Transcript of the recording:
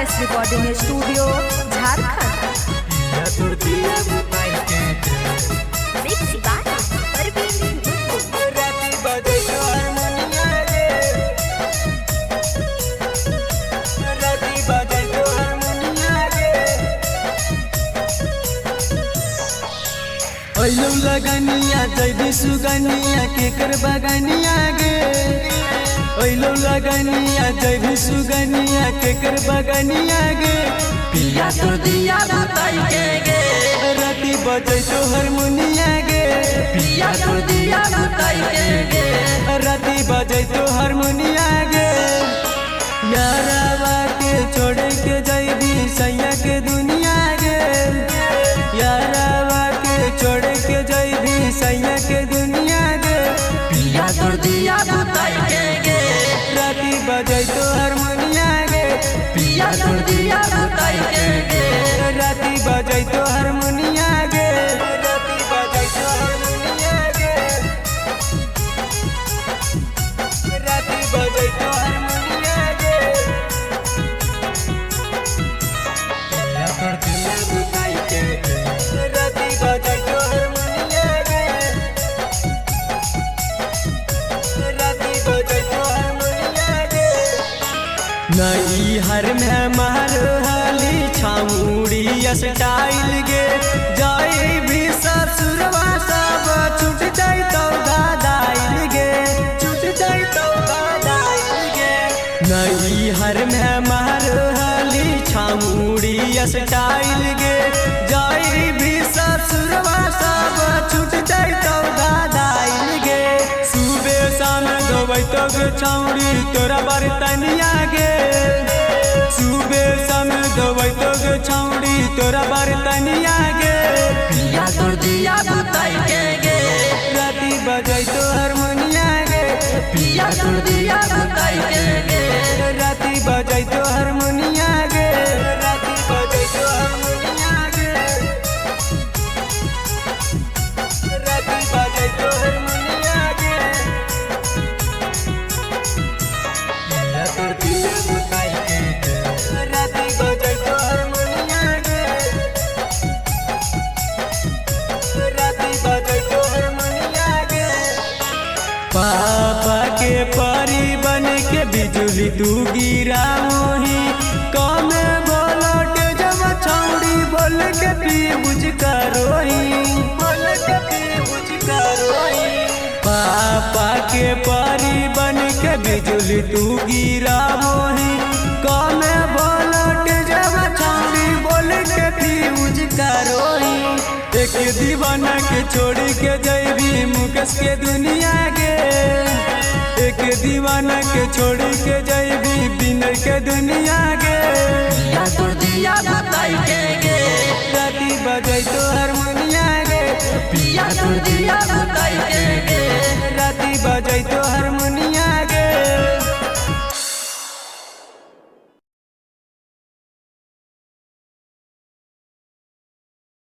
RS recording studio Jharkhand. ओइलो लगनिया जैदी सुगनिया केकर बगनिया गे। ओइलो लगनिया जैदी सुगनिया केकर बगनिया गे। पिया तो दिया बताई के गे राती बजे तो हारमोनिया गे। पिया तो दिया बताई के गे राती बजे तो हारमोनिया गे। यारावा के छोड़ के जैदी सैया के दुनिया गे। यारावा के छोड़ के जैदी सैया के दुनिया गे। पिया तो दिया बताई के गे राती बजे तो हारमोनिया गे। पिया तो दिया बताई के गे राती बजे तो हारमोनिया गे। राती बजे तो हारमोनिया गे। राती बजे तो हारमोनिया गे। पिया तो दिया बताई के राती बजे तो हारमोनिया गे। राती बजे तो हारमोनिया गे। नई हर में मार हाली छामुड़ी स्टाइल गे। जाई भी ससुरवा सब छूट जाई तो दादाइल गे। छूट जाई तो दादाइल गे। नई हर में मार हाली छामुड़ी स्टाइल गे। जाई भी ससुरवा सब छूट जाई तो दादाइल गे। सुबह शाम गवै तो छाउड़ी तोरा बरतनिया गे। सुबह शाम गवै तो छाउड़ी तोरा बरतनिया गे। पिया तो दिया बताई के गे राती बजै तो हारमोनिया गे। पिया तो दिया बताई के गे राती बजै तो हारमोनिया गे। राती बजै तो हारमोनिया गे। राती बजै तो हारमोनिया गे। पिया तो दिया बताई के राती बजै तो हारमोनिया गे। राती बजै तो हारमोनिया गे। पापा के परी बन के बिजुली तू गिरा मोही। कम बोलट जब छौड़ी बोल के पी बुझ करोही। बोल के पी बुझ करोही। पापा के परी बन के बिजुली तू गिरा मोही। कम बोलट जब छौड़ी बोल के पी बुझ करोही। एक दीवाना के छोड़ के जैबी मुकेश के दुनिया गे। एक दीवाना के छोड़ के जैबी विनय के दुनिया गे। पिया तो दिया बताई के गे राती बजै तो हारमोनिया गे। पिया तो दिया